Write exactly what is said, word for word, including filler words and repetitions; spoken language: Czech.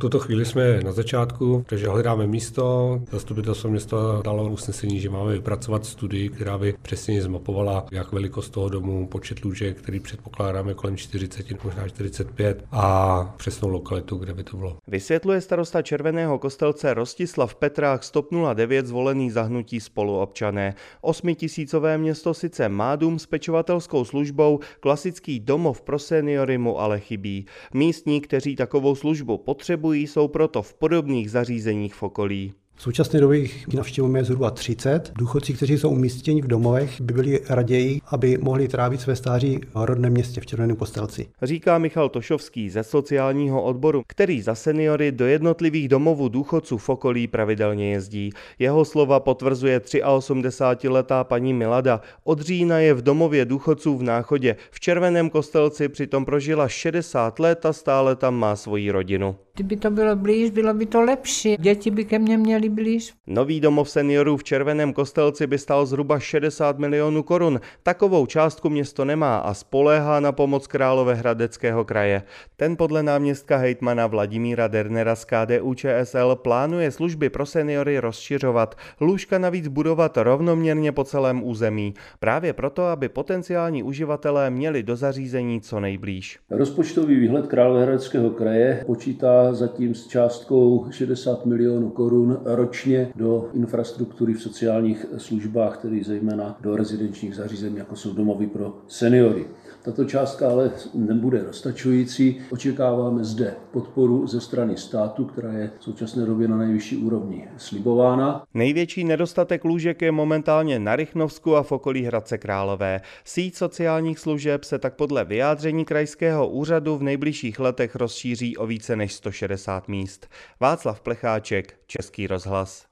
tuto chvíli jsme na začátku, takže hledáme místo. Zastupitelstvo města dalo usnesení, že máme vypracovat studii, která by přesně zmapovala, jak velikost toho domu, počet lůžek, který předpokládáme kolem čtyřicet, možná čtyřicet pět, a přesnou lokalitu, kde by to bylo. Vysvětluje starosta Červeného Kostelce Rostislav Petrák z TOP nula devět zvolený za hnutí Spoluobčané. Osmitisícové město sice má dům s pečovatelskou službou, klasický domov pro seniory mu ale chybí. Místní, kteří takovou službu potřebují, jsou proto v podobných zařízeních v okolí. V současné době jich navštěvujeme zhruba třicet. Důchodci, kteří jsou umístěni v domovech, by byli raději, aby mohli trávit své stáří v rodném městě v Červeném Kostelci. Říká Michal Tošovský ze sociálního odboru, který za seniory do jednotlivých domovů důchodců v okolí pravidelně jezdí. Jeho slova potvrzuje osmdesátiletá paní Milada. Od října je v domově důchodců v Náchodě. V Červeném Kostelci přitom prožila šedesát let a stále tam má svoji rodinu. Kdyby to bylo blíž, bylo by to lepší. Děti by ke mně měly blíž. Nový domov seniorů v Červeném Kostelci by stál zhruba šedesát milionů korun. Takovou částku město nemá a spoléhá na pomoc Královéhradeckého kraje. Ten podle náměstka hejtmana Vladimíra Dernera z K D U Č S L plánuje služby pro seniory rozšiřovat, lůžka navíc budovat rovnoměrně po celém území. Právě proto, aby potenciální uživatelé měli do zařízení co nejblíž. Rozpočtový výhled Královéhradeckého kraje počítá zatím s částkou šedesát milionů korun ročně do infrastruktury v sociálních službách, tedy zejména do rezidenčních zařízení, jako jsou domovy pro seniory. Tato částka ale nebude dostačující. Očekáváme zde podporu ze strany státu, která je v současné době na nejvyšší úrovni slibována. Největší nedostatek lůžek je momentálně na Rychnovsku a v okolí Hradce Králové. Síť sociálních služeb se tak podle vyjádření krajského úřadu v nejbližších letech rozšíří o více než sto šedesát míst. Václav Plecháček, Český rozhlas.